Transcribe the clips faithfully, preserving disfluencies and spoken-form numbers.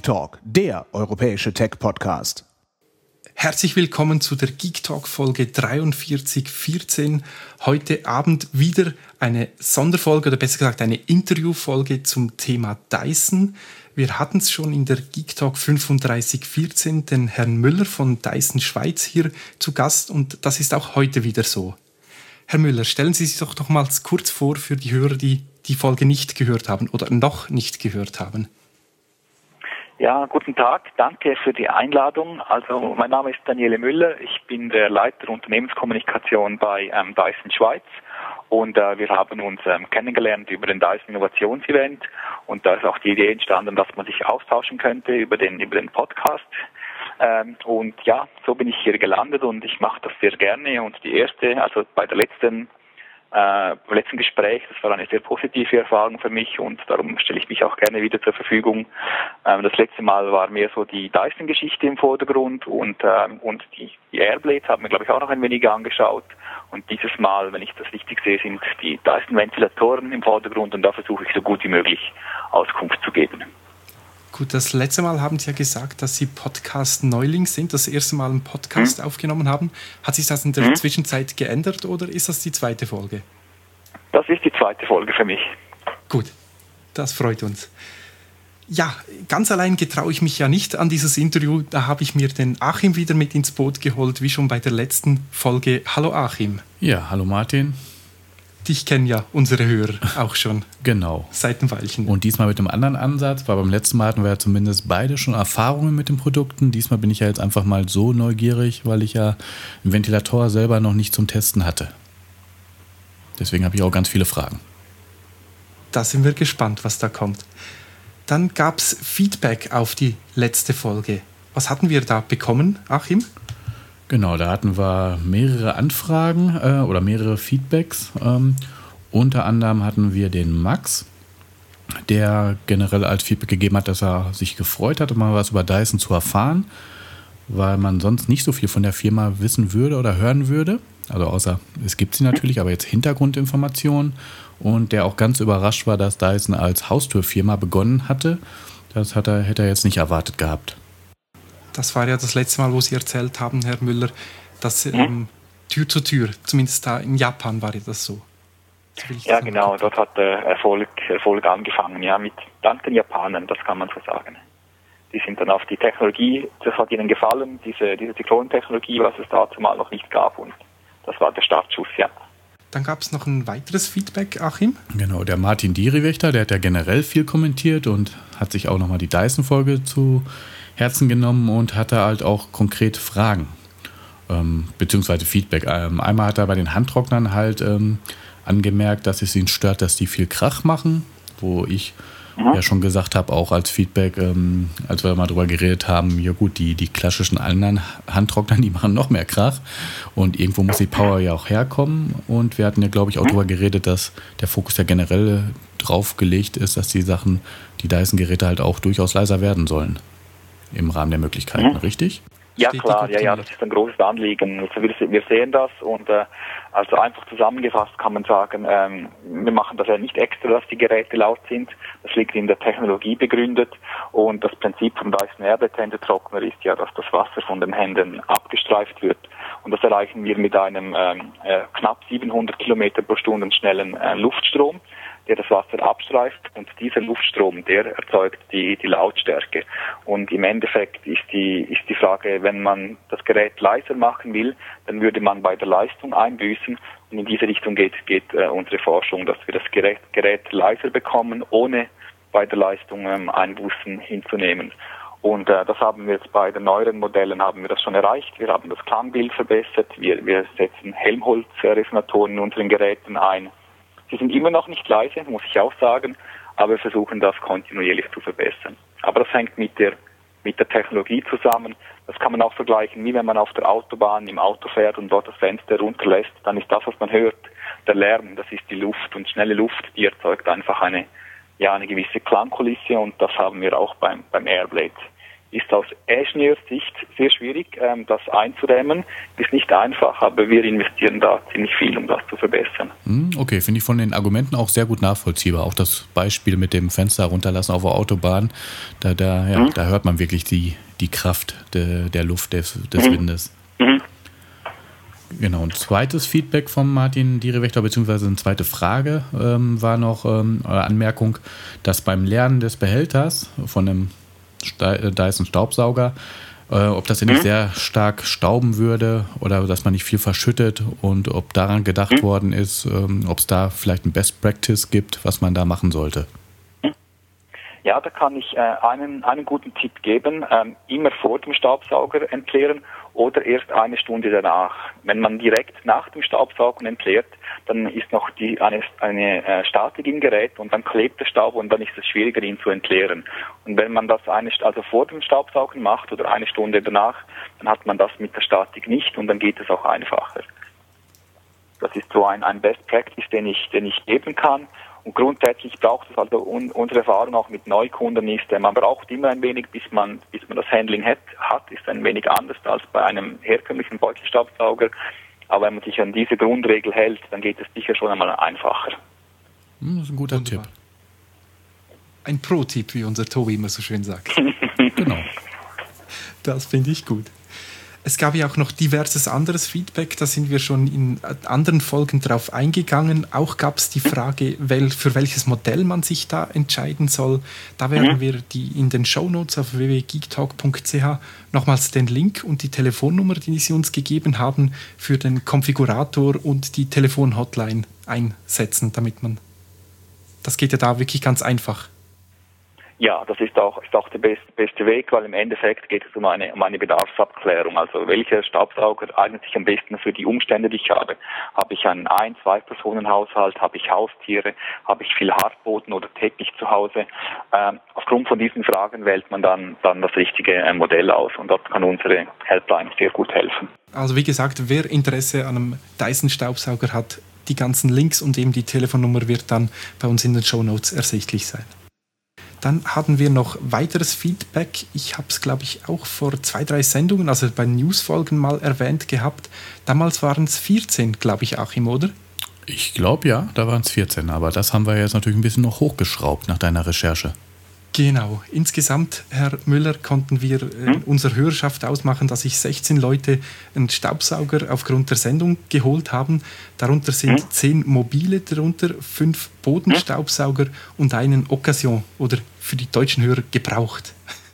Geek Talk, der europäische Tech-Podcast. Herzlich willkommen zu der Geek Talk Folge dreiundvierzig vierzehn. Heute Abend wieder eine Sonderfolge oder besser gesagt eine Interviewfolge zum Thema Dyson. Wir hatten es schon in der Geek Talk fünfunddreißig vierzehn, den Herrn Müller von Dyson Schweiz hier zu Gast und das ist auch heute wieder so. Herr Müller, stellen Sie sich doch noch mal kurz vor für die Hörer, die die Folge nicht gehört haben oder noch nicht gehört haben. Ja, guten Tag. Danke für die Einladung. Also, mein Name ist Daniele Müller. Ich bin der Leiter Unternehmenskommunikation bei ähm, Dyson Schweiz. Und äh, wir haben uns ähm, kennengelernt über den Dyson Innovationsevent. Und da ist auch die Idee entstanden, dass man sich austauschen könnte über den, über den Podcast. Ähm, und ja, so bin ich hier gelandet und ich mache das sehr gerne. Und die erste, also bei der letzten Äh, beim letzten Gespräch, das war eine sehr positive Erfahrung für mich und darum stelle ich mich auch gerne wieder zur Verfügung. Ähm, das letzte Mal war mehr so die Dyson-Geschichte im Vordergrund und, ähm, und die, die Airblades haben wir, glaube ich, auch noch ein wenig angeschaut. Und dieses Mal, wenn ich das richtig sehe, sind die Dyson-Ventilatoren im Vordergrund und da versuche ich so gut wie möglich Auskunft zu geben. Gut, das letzte Mal haben Sie ja gesagt, dass Sie Podcast-Neuling sind, das erste Mal einen Podcast hm. aufgenommen haben. Hat sich das in der hm. Zwischenzeit geändert oder ist das die zweite Folge? Das ist die zweite Folge für mich. Gut, das freut uns. Ja, ganz allein getraue ich mich ja nicht an dieses Interview. Da habe ich mir den Achim wieder mit ins Boot geholt, wie schon bei der letzten Folge. Hallo Achim. Ja, hallo Martin. Dich kennen ja unsere Hörer auch schon. Genau. Seit ein Weilchen. Und diesmal mit einem anderen Ansatz, weil beim letzten Mal hatten wir ja zumindest beide schon Erfahrungen mit den Produkten. Diesmal bin ich ja jetzt einfach mal so neugierig, weil ich ja einen Ventilator selber noch nicht zum Testen hatte. Deswegen habe ich auch ganz viele Fragen. Da sind wir gespannt, was da kommt. Dann gab es Feedback auf die letzte Folge. Was hatten wir da bekommen, Achim? Genau, da hatten wir mehrere Anfragen äh, oder mehrere Feedbacks. Ähm, unter anderem hatten wir den Max, der generell als Feedback gegeben hat, dass er sich gefreut hat, mal was über Dyson zu erfahren, weil man sonst nicht so viel von der Firma wissen würde oder hören würde. Also außer, es gibt sie natürlich, aber jetzt Hintergrundinformationen. Und der auch ganz überrascht war, dass Dyson als Haustürfirma begonnen hatte. Das hat er, hätte er jetzt nicht erwartet gehabt. Das war ja das letzte Mal, wo Sie erzählt haben, Herr Müller, dass ähm, Tür zu Tür, zumindest da in Japan war ja das so. Ja, genau, gucken. Dort hat äh, Erfolg, Erfolg angefangen, ja, mit dank den Japanern, das kann man so sagen. Die sind dann auf die Technologie, das hat ihnen gefallen, diese, diese Zyklontechnologie, was es dazu mal noch nicht gab und das war der Startschuss, ja. Dann gab es noch ein weiteres Feedback, Achim. Genau, der Martin Diriwächter, der hat ja generell viel kommentiert und hat sich auch nochmal die Dyson-Folge zu Herzen genommen und hatte halt auch konkrete Fragen, ähm, beziehungsweise Feedback. Ähm, einmal hat er bei den Handtrocknern halt ähm, angemerkt, dass es ihn stört, dass die viel Krach machen, wo ich mhm. ja schon gesagt habe, auch als Feedback, ähm, als wir mal drüber geredet haben, ja gut, die, die klassischen anderen Handtrockner, die machen noch mehr Krach und irgendwo muss die Power ja auch herkommen und wir hatten ja, glaube ich, auch mhm. drüber geredet, dass der Fokus ja generell drauf gelegt ist, dass die Sachen, die Dyson-Geräte halt auch durchaus leiser werden sollen. Im Rahmen der Möglichkeiten, mhm. richtig? Ja, klar, ja, ja, das ist ein großes Anliegen. Also wir, wir sehen das und äh, also einfach zusammengefasst kann man sagen, ähm, wir machen das ja nicht extra, dass die Geräte laut sind. Das liegt in der Technologie begründet und das Prinzip vom Dyson Airblade Händetrockner ist ja, dass das Wasser von den Händen abgestreift wird und das erreichen wir mit einem ähm, äh, knapp siebenhundert Kilometer pro Stunde schnellen äh, Luftstrom, der das Wasser abstreift und dieser Luftstrom, der erzeugt die, die Lautstärke. Und im Endeffekt ist die, ist die Frage, wenn man das Gerät leiser machen will, dann würde man bei der Leistung einbüßen. Und in diese Richtung geht, geht äh, unsere Forschung, dass wir das Gerät, Gerät leiser bekommen, ohne bei der Leistung ähm, Einbußen hinzunehmen. Und äh, das haben wir jetzt bei den neueren Modellen haben wir das schon erreicht. Wir haben das Klangbild verbessert. Wir, wir setzen Helmholtz-Resonatoren in unseren Geräten ein. Sie sind immer noch nicht leise, muss ich auch sagen, aber wir versuchen das kontinuierlich zu verbessern. Aber das hängt mit der, mit der Technologie zusammen. Das kann man auch vergleichen, wie wenn man auf der Autobahn im Auto fährt und dort das Fenster runterlässt, dann ist das, was man hört, der Lärm, das ist die Luft und schnelle Luft, die erzeugt einfach eine, ja, eine gewisse Klangkulisse und das haben wir auch beim, beim Airblade ist aus Ingenieurssicht sehr schwierig, ähm, das einzudämmen. Ist nicht einfach, aber wir investieren da ziemlich viel, um das zu verbessern. Okay, finde ich von den Argumenten auch sehr gut nachvollziehbar. Auch das Beispiel mit dem Fenster runterlassen auf der Autobahn, da, da, ja, mhm. da hört man wirklich die, die Kraft de, der Luft, des, des mhm. Windes. Mhm. Genau, ein zweites Feedback von Martin Dierewächter, beziehungsweise eine zweite Frage ähm, war noch ähm, eine Anmerkung, dass beim Leeren des Behälters von einem Dyson Staubsauger, äh, ob das ja nicht mhm. sehr stark stauben würde oder dass man nicht viel verschüttet und ob daran gedacht mhm. worden ist, ähm, ob es da vielleicht ein Best Practice gibt, was man da machen sollte. Ja, da kann ich äh, einen, einen guten Tipp geben, ähm, immer vor dem Staubsauger entleeren oder erst eine Stunde danach. Wenn man direkt nach dem Staubsaugen entleert, dann ist noch die, eine, eine äh, Statik im Gerät und dann klebt der Staub und dann ist es schwieriger, ihn zu entleeren. Und wenn man das eine, also vor dem Staubsaugen macht oder eine Stunde danach, dann hat man das mit der Statik nicht und dann geht es auch einfacher. Das ist so ein, ein Best Practice, den ich, den ich geben kann. Und grundsätzlich braucht es also un, unsere Erfahrung auch mit Neukunden ist, man braucht immer ein wenig, bis man, bis man das Handling hat, hat, ist ein wenig anders als bei einem herkömmlichen Beutelstaubsauger. Aber wenn man sich an diese Grundregel hält, dann geht es sicher schon einmal einfacher. Das ist ein guter Wunderbar. Tipp. Ein Pro-Tipp, wie unser Tobi immer so schön sagt. Genau. Das finde ich gut. Es gab ja auch noch diverses anderes Feedback, da sind wir schon in anderen Folgen drauf eingegangen. Auch gab es die Frage, für welches Modell man sich da entscheiden soll. Da werden mhm. wir die in den Shownotes auf w w w punkt geektalk punkt c h nochmals den Link und die Telefonnummer, die Sie uns gegeben haben, für den Konfigurator und die Telefonhotline einsetzen, damit man... Das geht ja da wirklich ganz einfach. Ja, das ist auch, ist auch der beste, beste Weg, weil im Endeffekt geht es um eine, um eine Bedarfsabklärung. Also welcher Staubsauger eignet sich am besten für die Umstände, die ich habe? Habe ich einen Ein-, Zwei-Personen-Haushalt? Habe ich Haustiere? Habe ich viel Hartboden oder Teppich zu Hause? Ähm, aufgrund von diesen Fragen wählt man dann, dann das richtige äh, Modell aus und dort kann unsere Helpline sehr gut helfen. Also wie gesagt, wer Interesse an einem Dyson-Staubsauger hat, die ganzen Links und eben die Telefonnummer wird dann bei uns in den Shownotes ersichtlich sein. Dann hatten wir noch weiteres Feedback. Ich habe es, glaube ich, auch vor zwei, drei Sendungen, also bei Newsfolgen mal erwähnt gehabt. Damals waren es vierzehn, glaube ich, Achim, oder? Ich glaube ja, da waren es vierzehn, aber das haben wir jetzt natürlich ein bisschen noch hochgeschraubt nach deiner Recherche. Genau. Insgesamt, Herr Müller, konnten wir äh, unserer Hörerschaft ausmachen, dass sich sechzehn Leute einen Staubsauger aufgrund der Sendung geholt haben. Darunter sind hm? zehn mobile, darunter fünf Bodenstaubsauger und einen Occasion oder für die deutschen Hörer gebraucht.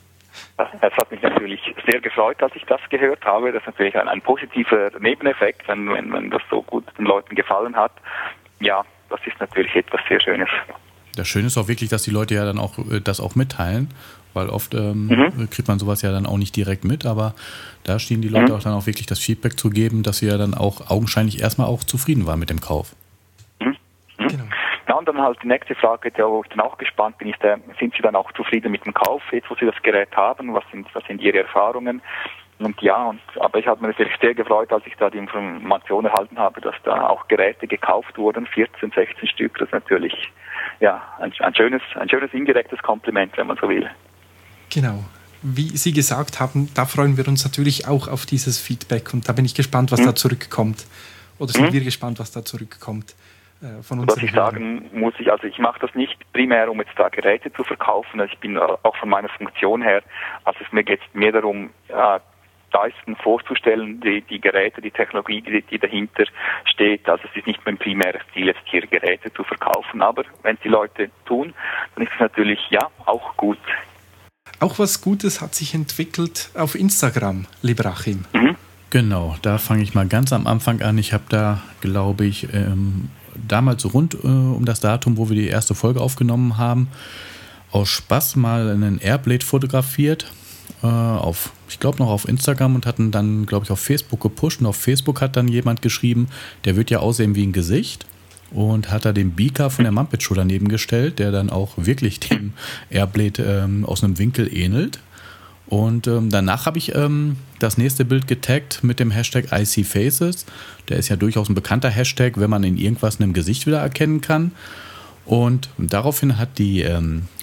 Es hat mich natürlich sehr gefreut, als ich das gehört habe. Das ist natürlich ein, ein positiver Nebeneffekt, wenn, wenn, wenn das so gut den Leuten gefallen hat. Ja, das ist natürlich etwas sehr Schönes. Das Schöne ist auch wirklich, dass die Leute ja dann auch das auch mitteilen, weil oft ähm, mhm. kriegt man sowas ja dann auch nicht direkt mit, aber da stehen die Leute mhm. auch dann auch wirklich das Feedback zu geben, dass sie ja dann auch augenscheinlich erstmal auch zufrieden waren mit dem Kauf. Mhm. Mhm. Genau. Ja, und dann halt die nächste Frage, wo ich dann auch gespannt bin, ist, äh, sind Sie dann auch zufrieden mit dem Kauf, jetzt wo Sie das Gerät haben, was sind, was sind Ihre Erfahrungen? Und ja, und, aber ich habe mich natürlich sehr gefreut, als ich da die Information erhalten habe, dass da auch Geräte gekauft wurden, vierzehn, sechzehn Stück, das ist natürlich ja, ein, ein, schönes, ein schönes indirektes Kompliment, wenn man so will. Genau. Wie Sie gesagt haben, da freuen wir uns natürlich auch auf dieses Feedback und da bin ich gespannt, was mhm. da zurückkommt. Oder sind mhm. wir gespannt, was da zurückkommt äh, von uns. Was ich sagen muss, ich, also ich mache das nicht primär, um jetzt da Geräte zu verkaufen. Also ich bin auch von meiner Funktion her, also es mir geht mehr darum, äh, Dyson vorzustellen, die, die Geräte, die Technologie, die, die dahinter steht. Also es ist nicht mein primäres Ziel, jetzt hier Geräte zu verkaufen, aber wenn es die Leute tun, dann ist es natürlich ja auch gut. Auch was Gutes hat sich entwickelt auf Instagram, lieber Achim. Mhm. Genau, da fange ich mal ganz am Anfang an. Ich habe da, glaube ich, ähm, damals rund äh, um das Datum, wo wir die erste Folge aufgenommen haben, aus Spaß mal einen Airblade fotografiert. Auf, ich glaube noch auf Instagram und hatten dann, glaube ich, auf Facebook gepusht. Und auf Facebook hat dann jemand geschrieben, der wird ja aussehen wie ein Gesicht und hat da den Beaker von der Muppet Show daneben gestellt, der dann auch wirklich dem Airblade ähm, aus einem Winkel ähnelt. Und ähm, danach habe ich ähm, das nächste Bild getaggt mit dem Hashtag I See Faces. Der ist ja durchaus ein bekannter Hashtag, wenn man in irgendwas in einem Gesicht wieder erkennen kann. Und daraufhin hat die ähm,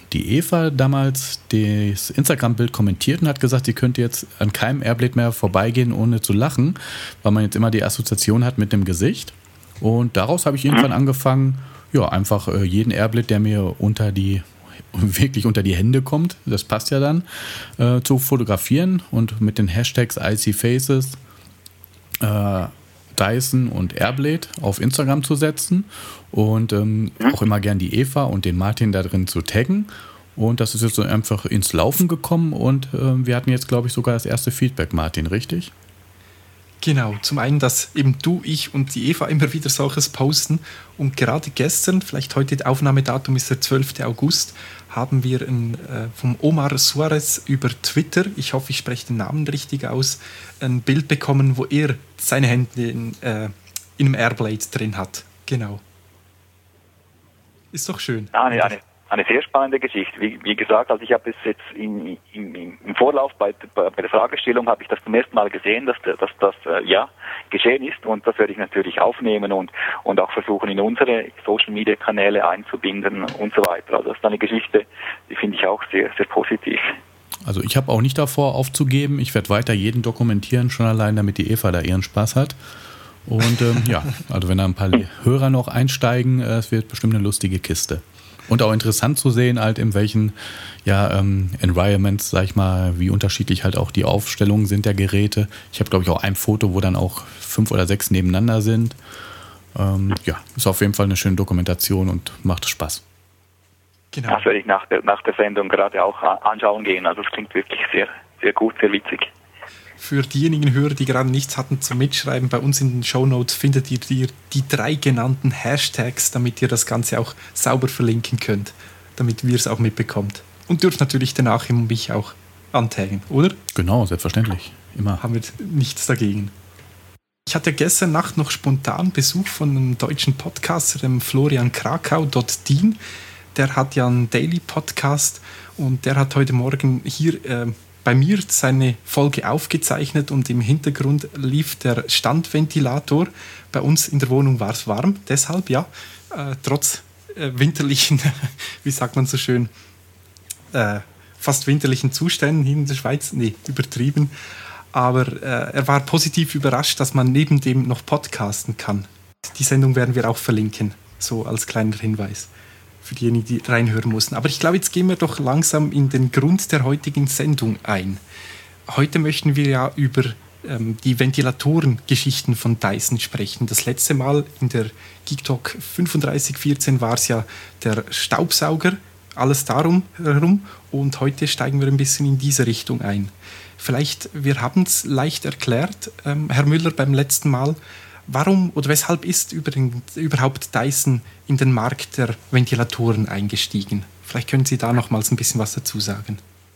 die Eva damals das Instagram-Bild kommentiert und hat gesagt, sie könnte jetzt an keinem Airblade mehr vorbeigehen, ohne zu lachen, weil man jetzt immer die Assoziation hat mit dem Gesicht. Und daraus habe ich irgendwann angefangen, ja, einfach äh, jeden Airblade, der mir unter die wirklich unter die Hände kommt, das passt ja dann, äh, zu fotografieren und mit den Hashtags ICFaces, äh, Dyson und Airblade auf Instagram zu setzen und ähm, auch immer gern die Eva und den Martin da drin zu taggen. Und das ist jetzt so einfach ins Laufen gekommen und äh, wir hatten jetzt, glaube ich, sogar das erste Feedback, Martin, richtig? Genau, zum einen, dass eben du, ich und die Eva immer wieder solches posten und gerade gestern, vielleicht heute das Aufnahmedatum ist der zwölfter August, haben wir ein, äh, vom Omar Suarez über Twitter, ich hoffe, ich spreche den Namen richtig aus, ein Bild bekommen, wo er seine Hände in, äh, in einem Airblade drin hat. Genau. Ist doch schön. Ah, eine, eine, eine sehr spannende Geschichte. Wie, wie gesagt, also ich habe es jetzt in, in, im Vorlauf bei, bei der Fragestellung habe ich das zum ersten Mal gesehen, dass, dass das äh, ja geschehen ist und das werde ich natürlich aufnehmen und, und auch versuchen in unsere Social-Media-Kanäle einzubinden und so weiter. Also das ist eine Geschichte, die finde ich auch sehr, sehr positiv. Also ich habe auch nicht davor aufzugeben, ich werde weiter jeden dokumentieren, schon allein damit die Eva da ihren Spaß hat. Und ähm, ja, also wenn da ein paar Hörer noch einsteigen, äh, es wird bestimmt eine lustige Kiste. Und auch interessant zu sehen, halt in welchen ja, ähm, Environments, sag ich mal, wie unterschiedlich halt auch die Aufstellungen sind der Geräte. Ich habe, glaube ich, auch ein Foto, wo dann auch fünf oder sechs nebeneinander sind. Ähm, ja, ist auf jeden Fall eine schöne Dokumentation und macht Spaß. Genau. Das werde ich nach der, nach der Sendung gerade auch anschauen gehen. Also es klingt wirklich sehr, sehr gut, sehr witzig. Für diejenigen Hörer, die gerade nichts hatten zum Mitschreiben, bei uns in den Shownotes findet ihr die, die drei genannten Hashtags, damit ihr das Ganze auch sauber verlinken könnt, damit wir es auch mitbekommt. Und dürft natürlich danach immer mich auch antaggen, oder? Genau, selbstverständlich. Immer. Haben wir nichts dagegen. Ich hatte gestern Nacht noch spontan Besuch von einem deutschen Podcaster, dem Florian Krakau, .din. Der hat ja einen Daily-Podcast und der hat heute Morgen hier äh, bei mir seine Folge aufgezeichnet und im Hintergrund lief der Standventilator. Bei uns in der Wohnung war es warm, deshalb ja, äh, trotz äh, winterlichen, wie sagt man so schön, äh, fast winterlichen Zuständen hier in der Schweiz, nee, übertrieben. Aber äh, er war positiv überrascht, dass man neben dem noch podcasten kann. Die Sendung werden wir auch verlinken, so als kleiner Hinweis für diejenigen, die reinhören mussten. Aber ich glaube, jetzt gehen wir doch langsam in den Grund der heutigen Sendung ein. Heute möchten wir ja über ähm, die Ventilatorengeschichten von Dyson sprechen. Das letzte Mal in der Geektalk fünfunddreißig vierzehn war es ja der Staubsauger, alles darum herum. Und heute steigen wir ein bisschen in diese Richtung ein. Vielleicht, wir haben es leicht erklärt, ähm, Herr Müller, beim letzten Mal. Warum oder weshalb ist überhaupt Dyson in den Markt der Ventilatoren eingestiegen? Vielleicht können Sie da nochmals ein bisschen was dazu sagen.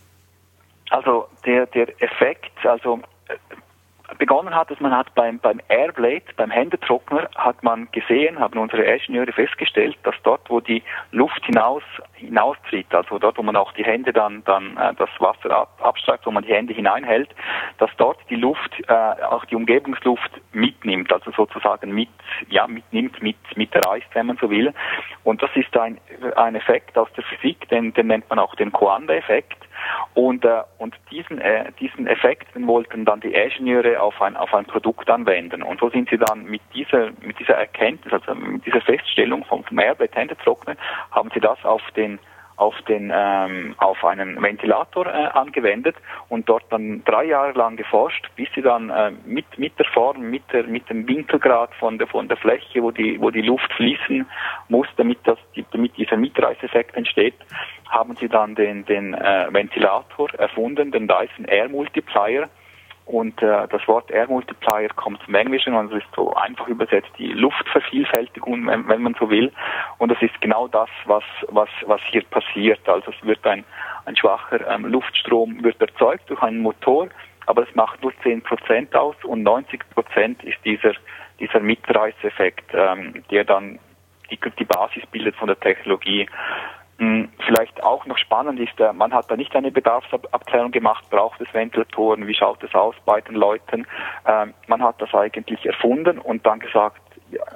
Also der, der Effekt, also begonnen hat, dass man hat beim, beim Airblade, beim Händetrockner, hat man gesehen, haben unsere Ingenieure festgestellt, dass dort, wo die Luft hinaus hinaustritt, also dort, wo man auch die Hände dann, dann äh, das Wasser ab, abstreift, wo man die Hände hineinhält, dass dort die Luft, äh, auch die Umgebungsluft mitnimmt, also sozusagen mit, ja, mitnimmt, mit, mitreißt, wenn man so will. Und das ist ein, ein Effekt aus der Physik, den, den nennt man auch den Coanda-Effekt. Und, äh, und diesen, äh, diesen Effekt den wollten dann die Ingenieure auf ein, auf ein Produkt anwenden. Und so sind sie dann mit dieser, mit dieser Erkenntnis, also mit dieser Feststellung vom, vom Airblade Händetrocknen, haben sie das auf den, auf den, ähm, auf einen Ventilator äh, angewendet und dort dann drei Jahre lang geforscht, bis sie dann äh, mit, mit der Form, mit der, mit dem Winkelgrad von der, von der Fläche, wo die, wo die Luft fließen muss, damit das, damit dieser Mitreißeffekt entsteht, haben sie dann den, den äh, Ventilator erfunden, den Dyson Air Multiplier. Und äh, das Wort Air Multiplier kommt zum Englischen und es ist so einfach übersetzt die Luftvervielfältigung, wenn, wenn man so will. Und das ist genau das, was was was hier passiert. Also es wird ein ein schwacher ähm, Luftstrom wird erzeugt durch einen Motor, aber es macht nur zehn Prozent aus und neunzig Prozent ist dieser dieser Mitreißeffekt, ähm, der dann die, die Basis bildet von der Technologie. Vielleicht auch noch spannend ist, man hat da nicht eine Bedarfsabklärung gemacht, braucht es Ventilatoren, wie schaut es aus bei den Leuten. Man hat das eigentlich erfunden und dann gesagt,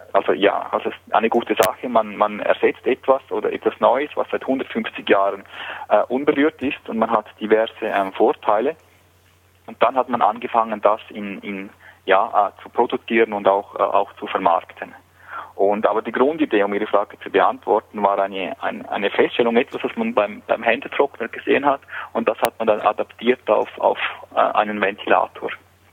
also ja, also es ist eine gute Sache. Man, man ersetzt etwas oder etwas Neues, was seit hundertfünfzig Jahren äh, unberührt ist, und man hat diverse ähm, Vorteile. Und dann hat man angefangen, das in, in ja äh, zu produzieren und auch äh, auch zu vermarkten. Und aber die Grundidee, um Ihre Frage zu beantworten, war eine eine, eine Feststellung, etwas, was man beim beim Händetrockner gesehen hat, und das hat man dann adaptiert auf auf äh, einen Ventilator.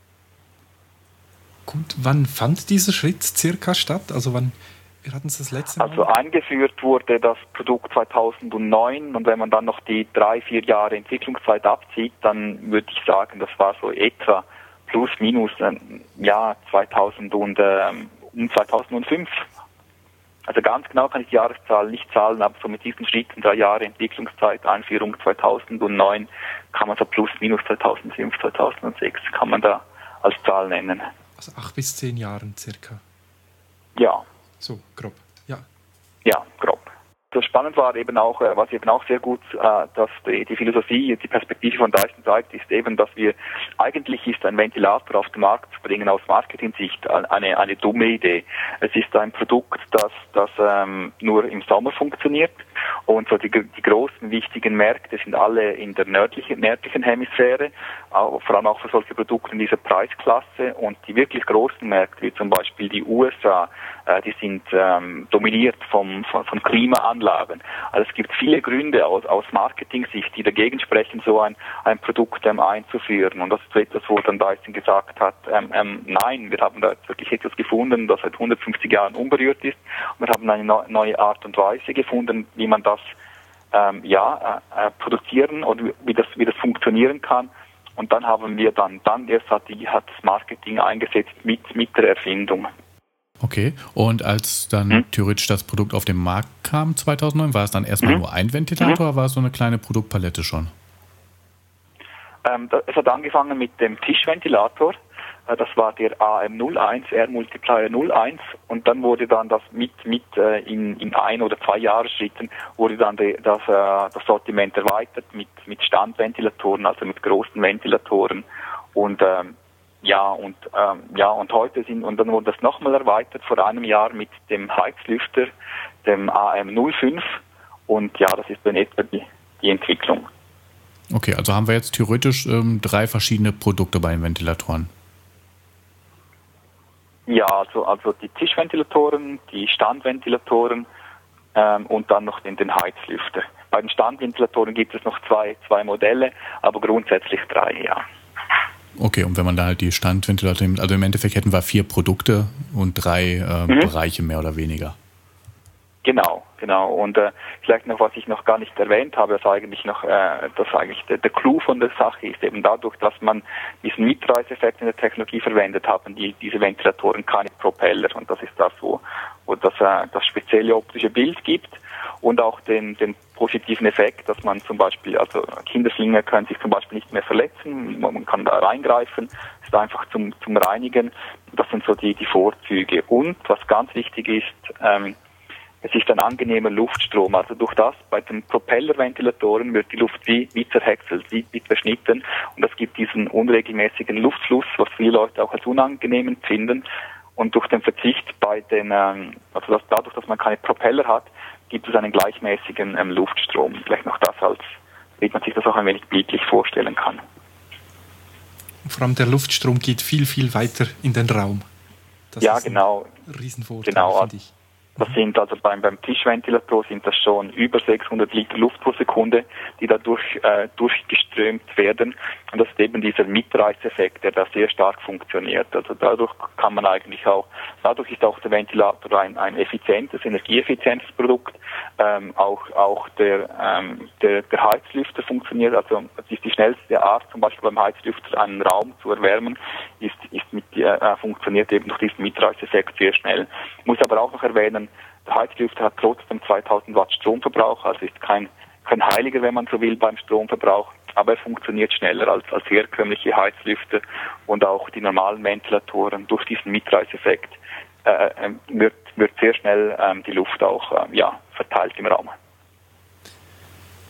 Gut, wann fand dieser Schritt circa statt? Also wann, wir hatten es das letzte Mal? Also eingeführt wurde das Produkt zweitausendneun, und wenn man dann noch die drei, vier Jahre Entwicklungszeit abzieht, dann würde ich sagen, das war so etwa plus minus ähm, ja zweitausend und ähm, zweitausendfünf. Also ganz genau kann ich die Jahreszahl nicht zahlen, aber so mit diesen Schritten, drei Jahre Entwicklungszeit, Einführung zweitausendneun, kann man so plus minus zweitausendfünf, zweitausendsechs kann man da als Zahl nennen. Also acht bis zehn Jahren circa. Ja. So, grob. Ja. Ja, grob. Das spannend war eben auch, was eben auch sehr gut, dass die, die Philosophie, die Perspektive von Dyson zeigt, ist eben, dass wir, eigentlich ist ein Ventilator auf den Markt zu bringen aus Marketing-Sicht eine, eine dumme Idee. Es ist ein Produkt, das, das ähm, nur im Sommer funktioniert, und so die, die großen, wichtigen Märkte sind alle in der nördlichen, nördlichen Hemisphäre, auch, vor allem auch für solche Produkte in dieser Preisklasse, und die wirklich großen Märkte, wie zum Beispiel die U S A, äh, die sind ähm, dominiert vom, von, von Klimaanlagen. Also es gibt viele Gründe aus, aus Marketing-Sicht, die dagegen sprechen, so ein, ein Produkt ähm, einzuführen. Und das ist etwas, wo dann Dyson gesagt hat, ähm, ähm, nein, wir haben da jetzt wirklich etwas gefunden, das seit hundertfünfzig Jahren unberührt ist. Und wir haben eine no- neue Art und Weise gefunden, wie man das ähm, ja, äh, produzieren oder wie das, wie das funktionieren kann. Und dann haben wir dann, dann erst hat, die, hat das Marketing eingesetzt mit, mit der Erfindung. Okay, und als dann hm? theoretisch das Produkt auf den Markt kam zweitausendneun, war es dann erstmal hm? nur ein Ventilator, hm? oder war es so eine kleine Produktpalette schon? Ähm, das, es hat angefangen mit dem Tischventilator. Das war der A M null eins, Air Multiplier null eins, und dann wurde dann das mit mit äh, in, in ein oder zwei Jahresschritten wurde dann die, das, äh, das Sortiment erweitert mit mit Standventilatoren, also mit großen Ventilatoren, und ähm, ja und ähm, ja und heute sind und dann wurde das nochmal erweitert vor einem Jahr mit dem Heizlüfter, dem A M null fünf, und ja, das ist dann etwa die, die Entwicklung. Okay, also haben wir jetzt theoretisch ähm, drei verschiedene Produkte bei den Ventilatoren. Ja, also, also die Tischventilatoren, die Standventilatoren ähm, und dann noch den, den Heizlüfter. Bei den Standventilatoren gibt es noch zwei, zwei Modelle, aber grundsätzlich drei, ja. Okay, und wenn man da halt die Standventilatoren nimmt, also im Endeffekt hätten wir vier Produkte und drei äh, mhm. Bereiche mehr oder weniger. Genau, genau. Und äh, vielleicht noch, was ich noch gar nicht erwähnt habe, ist eigentlich noch, äh, dass eigentlich der, der Clou von der Sache ist eben dadurch, dass man diesen Mitreißeffekt in der Technologie verwendet haben, die diese Ventilatoren keine Propeller, und das ist das, wo, wo das, äh, das spezielle optische Bild gibt, und auch den, den positiven Effekt, dass man zum Beispiel, also Kinderschlinge können sich zum Beispiel nicht mehr verletzen, man kann da reingreifen, ist einfach zum, zum Reinigen. Das sind so die, die Vorzüge. Und was ganz wichtig ist, ähm, es ist ein angenehmer Luftstrom. Also durch das, bei den Propellerventilatoren wird die Luft wie, wie zerhäckselt, wie, wie zerschnitten. Und das gibt diesen unregelmäßigen Luftfluss, was viele Leute auch als unangenehm empfinden. Und durch den Verzicht bei den, ähm, also das, dadurch, dass man keine Propeller hat, gibt es einen gleichmäßigen ähm, Luftstrom. Vielleicht noch das, als damit man sich das auch ein wenig bildlich vorstellen kann. Vor allem der Luftstrom geht viel, viel weiter in den Raum. Das ja, ist genau. Ein Riesenvorteil, genau. finde ich. Das sind also beim, beim Tischventilator sind das schon über sechshundert Liter Luft pro Sekunde, die dadurch äh, durchgeströmt werden. Und das ist eben dieser Mitreißeffekt, der da sehr stark funktioniert. Also dadurch kann man eigentlich auch, dadurch ist auch der Ventilator ein, ein effizientes, energieeffizientes Produkt. Ähm, auch auch der, ähm, der der Heizlüfter funktioniert, also das ist die schnellste Art, zum Beispiel beim Heizlüfter einen Raum zu erwärmen, ist ist mit äh, funktioniert eben durch diesen Mitreißeffekt sehr schnell. Ich muss aber auch noch erwähnen, der Heizlüfter hat trotzdem zweitausend Watt Stromverbrauch, also ist kein kein Heiliger, wenn man so will, beim Stromverbrauch, aber er funktioniert schneller als als herkömmliche Heizlüfter, und auch die normalen Ventilatoren durch diesen Mitreißeffekt äh, wird wird sehr schnell ähm, die Luft auch äh, ja verteilt im Raum.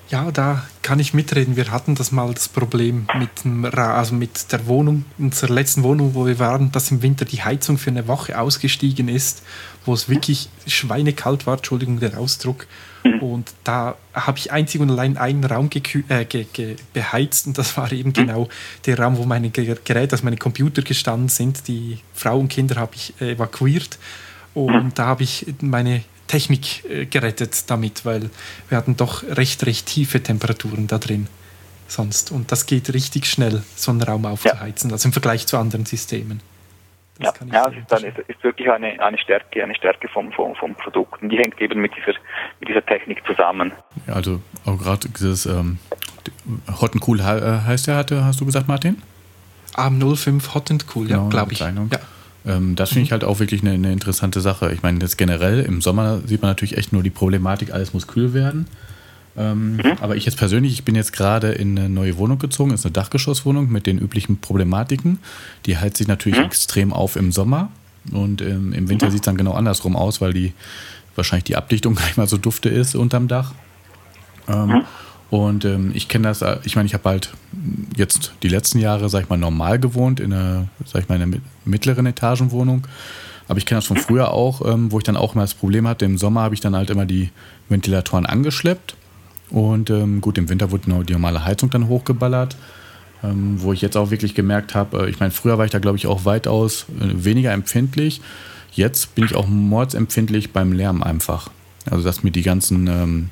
Ja, da kann ich mitreden. Wir hatten das mal das Problem mit, dem Ra- also mit der Wohnung, unserer letzten Wohnung, wo wir waren, dass im Winter die Heizung für eine Woche ausgestiegen ist, wo es wirklich schweinekalt war, Entschuldigung der Ausdruck. Und da habe ich einzig und allein einen Raum gekü- äh, ge- ge- beheizt und das war eben genau der Raum, wo meine Ge- Geräte, also meine Computer gestanden sind. Die Frau und Kinder habe ich äh, evakuiert und da habe ich meine Technik äh, gerettet damit, weil wir hatten doch recht, recht tiefe Temperaturen da drin sonst. Und das geht richtig schnell, so einen Raum aufzuheizen, ja. Also im Vergleich zu anderen Systemen. Das ja, ja es ist, dann, ist, ist wirklich eine, eine Stärke, eine Stärke vom, vom, vom Produkt. Und die hängt eben mit dieser, mit dieser Technik zusammen. Ja, also auch gerade dieses ähm, Hot and Cool heißt der, hatte, hast du gesagt, Martin? A M null fünf Hot and Cool, ja, genau, glaube ich. Ja. Ähm, das finde ich halt auch wirklich eine, eine interessante Sache. Ich meine, jetzt generell im Sommer sieht man natürlich echt nur die Problematik, alles muss kühl werden. Ähm, mhm. Aber ich jetzt persönlich, ich bin jetzt gerade in eine neue Wohnung gezogen, ist eine Dachgeschosswohnung mit den üblichen Problematiken. Die heizt sich natürlich mhm. extrem auf im Sommer und ähm, im Winter mhm. sieht es dann genau andersrum aus, weil die wahrscheinlich die Abdichtung gar nicht mal so dufte ist unterm Dach. Ähm, mhm. Und ähm, ich kenne das, ich meine, ich habe halt jetzt die letzten Jahre, sag ich mal, normal gewohnt, in einer, sag ich mal, einer mittleren Etagenwohnung. Aber ich kenne das von früher auch, ähm, wo ich dann auch immer das Problem hatte, im Sommer habe ich dann halt immer die Ventilatoren angeschleppt. Und ähm, gut, im Winter wurde die normale Heizung dann hochgeballert, ähm, wo ich jetzt auch wirklich gemerkt habe, äh, ich meine, früher war ich da, glaube ich, auch weitaus äh, weniger empfindlich. Jetzt bin ich auch mordsempfindlich beim Lärm einfach. Also, dass mir die ganzen ähm,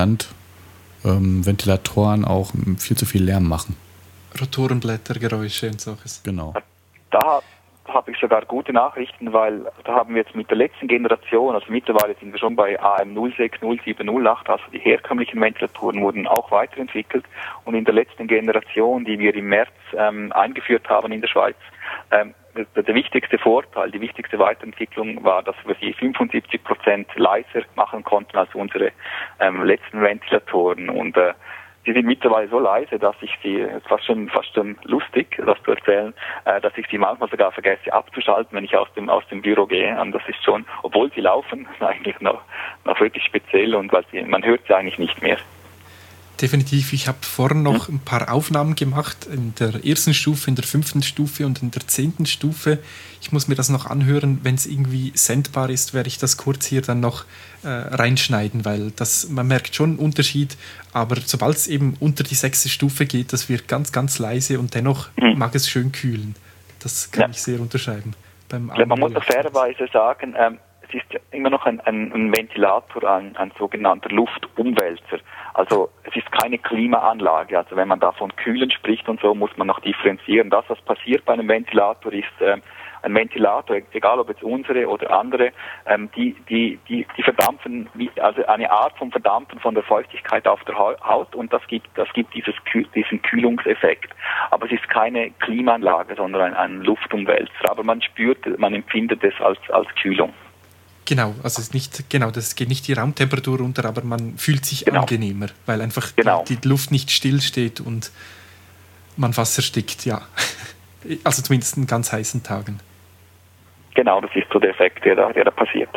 Standventilatoren ähm, auch viel zu viel Lärm machen. Rotorenblättergeräusche und solches. Genau. Da habe ich sogar gute Nachrichten, weil da haben wir jetzt mit der letzten Generation, also mittlerweile sind wir schon bei A M null sechs, null sieben, null acht, also die herkömmlichen Ventilatoren wurden auch weiterentwickelt und in der letzten Generation, die wir im März ähm, eingeführt haben in der Schweiz, ähm, der, der wichtigste Vorteil, die wichtigste Weiterentwicklung war, dass wir sie fünfundsiebzig Prozent leiser machen konnten als unsere ähm, letzten Ventilatoren und äh, die sind mittlerweile so leise, dass ich sie, fast schon, fast schon lustig, das zu erzählen, äh, dass ich sie manchmal sogar vergesse abzuschalten, wenn ich aus dem, aus dem Büro gehe. Und das ist schon, obwohl sie laufen, eigentlich noch, noch wirklich speziell und weil sie, man hört sie eigentlich nicht mehr. Definitiv. Ich habe vorhin noch ein paar Aufnahmen gemacht, in der ersten Stufe, in der fünften Stufe und in der zehnten Stufe. Ich muss mir das noch anhören. Wenn es irgendwie sendbar ist, werde ich das kurz hier dann noch äh, reinschneiden, weil das, man merkt schon einen Unterschied. Aber sobald es eben unter die sechste Stufe geht, das wird ganz, ganz leise und dennoch mhm. mag es schön kühlen. Das kann ja. ich sehr unterschreiben. Beim ja, man muss doch fairerweise sagen, ähm, es ist immer noch ein, ein, ein Ventilator, ein, ein sogenannter Luftumwälzer. Also es ist keine Klimaanlage. Also wenn man da von Kühlen spricht und so, muss man noch differenzieren. Das, was passiert bei einem Ventilator, ist ähm, ein Ventilator, egal ob jetzt unsere oder andere, ähm, die, die, die, die verdampfen, also eine Art von Verdampfen von der Feuchtigkeit auf der Haut und das gibt, das gibt dieses, diesen Kühlungseffekt. Aber es ist keine Klimaanlage, sondern ein, ein Luftumwälzer. Aber man spürt, man empfindet es als, als Kühlung. Genau, also es ist nicht, genau, das geht nicht die Raumtemperatur runter, aber man fühlt sich genau. angenehmer, weil einfach genau. die, die Luft nicht still steht und man Wasser erstickt, ja. Also zumindest in ganz heißen Tagen. Genau, das ist so der Effekt, der da, der da passiert.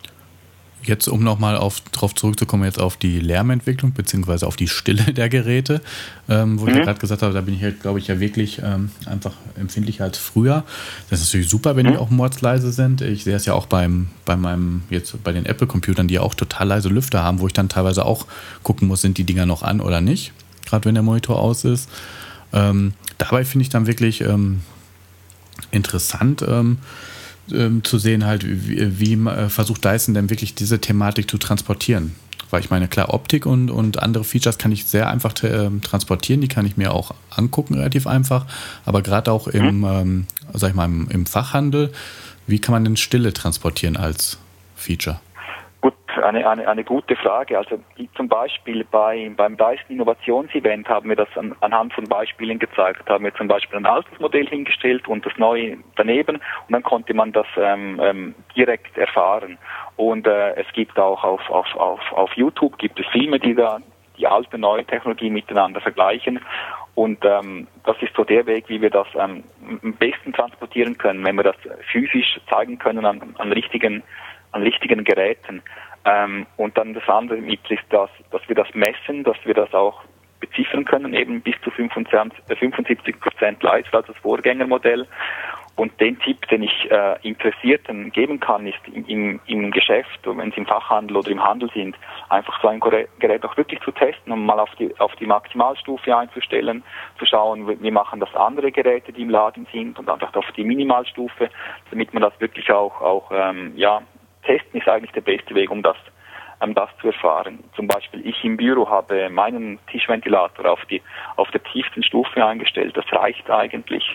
Jetzt, um nochmal darauf zurückzukommen, jetzt auf die Lärmentwicklung, beziehungsweise auf die Stille der Geräte, ähm, wo mhm. ich ja gerade gesagt habe, da bin ich halt, glaube ich, ja wirklich ähm, einfach empfindlicher als früher. Das ist natürlich super, wenn mhm. die auch mordsleise sind. Ich sehe es ja auch beim, bei meinem, jetzt bei den Apple-Computern, die ja auch total leise Lüfter haben, wo ich dann teilweise auch gucken muss, sind die Dinger noch an oder nicht, gerade wenn der Monitor aus ist. Ähm, dabei finde ich dann wirklich ähm, interessant, ähm, ähm, zu sehen, halt, wie, wie äh, versucht Dyson denn wirklich diese Thematik zu transportieren. Weil ich meine, klar, Optik und, und andere Features kann ich sehr einfach äh, transportieren, die kann ich mir auch angucken, relativ einfach. Aber gerade auch im, ähm, sag ich mal, im, im Fachhandel, wie kann man denn Stille transportieren als Feature? Gut, eine, eine, eine gute Frage. Also zum Beispiel bei, beim Dyson Innovationsevent haben wir das an, anhand von Beispielen gezeigt. Da haben wir zum Beispiel ein altes Modell hingestellt und das neue daneben und dann konnte man das ähm, ähm, direkt erfahren. Und äh, es gibt auch auf, auf, auf, auf YouTube gibt es Filme, die da die alte und neue Technologie miteinander vergleichen. Und ähm, das ist so der Weg, wie wir das ähm, am besten transportieren können, wenn wir das physisch zeigen können an, an richtigen an richtigen Geräten. Ähm, und dann das andere Mittel ist, dass, dass wir das messen, dass wir das auch beziffern können, eben bis zu fünfundsiebzig Prozent leiser als das Vorgängermodell. Und den Tipp, den ich äh, Interessierten geben kann, ist im, im, im Geschäft, wenn sie im Fachhandel oder im Handel sind, einfach so ein Gerät auch wirklich zu testen und mal auf die, auf die Maximalstufe einzustellen, zu schauen, wie machen das andere Geräte, die im Laden sind, und einfach auf die Minimalstufe, damit man das wirklich auch, auch ähm, ja, testen ist eigentlich der beste Weg, um das, um das zu erfahren. Zum Beispiel ich im Büro habe meinen Tischventilator auf die, auf der tiefsten Stufe eingestellt. Das reicht eigentlich.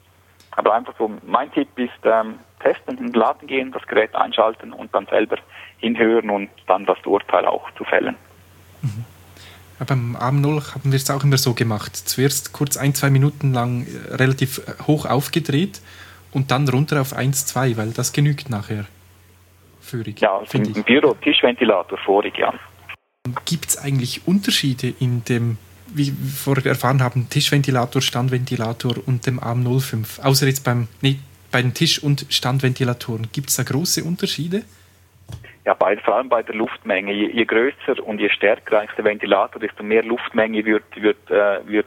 Aber einfach so, mein Tipp ist, ähm, testen, in den Laden gehen, das Gerät einschalten und dann selber hinhören und dann das Urteil auch zu fällen. Mhm. Ja, beim A M null haben wir es auch immer so gemacht. Zuerst kurz ein, zwei Minuten lang relativ hoch aufgedreht und dann runter auf eins, zwei, weil das genügt nachher. Führig, ja, also im, im Büro Tischventilator vorig, ja. Gibt es eigentlich Unterschiede in dem, wie wir vorher erfahren haben, Tischventilator, Standventilator und dem A M null fünf? Außer jetzt beim, nee, bei den Tisch- und Standventilatoren. Gibt es da große Unterschiede? Ja, bei, vor allem bei der Luftmenge. Je, je größer und je stärker der Ventilator, desto mehr Luftmenge wird, wird, äh, wird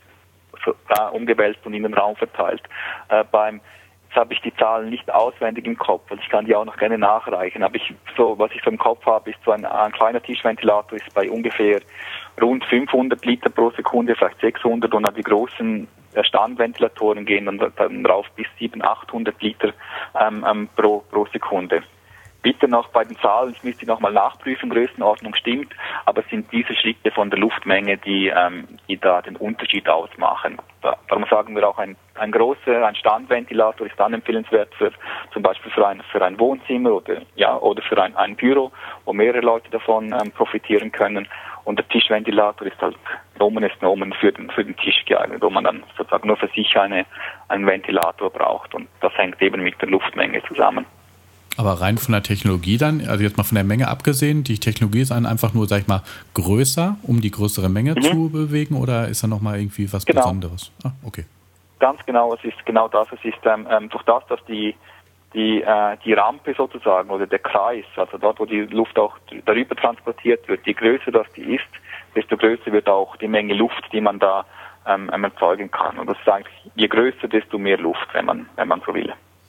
so, da umgewälzt und in den Raum verteilt. Äh, beim Jetzt habe ich die Zahlen nicht auswendig im Kopf, also ich kann die auch noch gerne nachreichen. Aber ich, so, was ich so im Kopf habe, ist so ein, ein kleiner Tischventilator ist bei ungefähr rund fünfhundert Liter pro Sekunde, vielleicht sechshundert, und dann die großen Standventilatoren gehen dann, dann rauf bis siebenhundert, achthundert Liter ähm, ähm, pro, pro Sekunde. Bitte noch bei den Zahlen, ich müsste die nochmal nachprüfen, Größenordnung stimmt, aber es sind diese Schritte von der Luftmenge, die, ähm, die da den Unterschied ausmachen. Da, darum sagen wir auch, ein, ein großer, ein Standventilator ist dann empfehlenswert für, zum Beispiel für ein, für ein Wohnzimmer oder, ja, oder für ein, ein Büro, wo mehrere Leute davon ähm, profitieren können. Und der Tischventilator ist halt Nomen ist Nomen für den, für den Tisch geeignet, wo man dann sozusagen nur für sich eine, einen Ventilator braucht. Und das hängt eben mit der Luftmenge zusammen. Aber rein von der Technologie dann, also jetzt mal von der Menge abgesehen, die Technologie ist dann einfach nur, sag ich mal, größer, um die größere Menge mhm. zu bewegen, oder ist da nochmal irgendwie was genau. Besonderes? Ah, okay. Ganz genau, es ist genau das. Es ist ähm, durch das, dass die, die, äh, die Rampe sozusagen oder der Kreis, also dort, wo die Luft auch darüber transportiert wird, je größer das die ist, desto größer wird auch die Menge Luft, die man da ähm, erzeugen kann. Und das ist eigentlich, je größer, desto mehr Luft, wenn man, wenn man so will.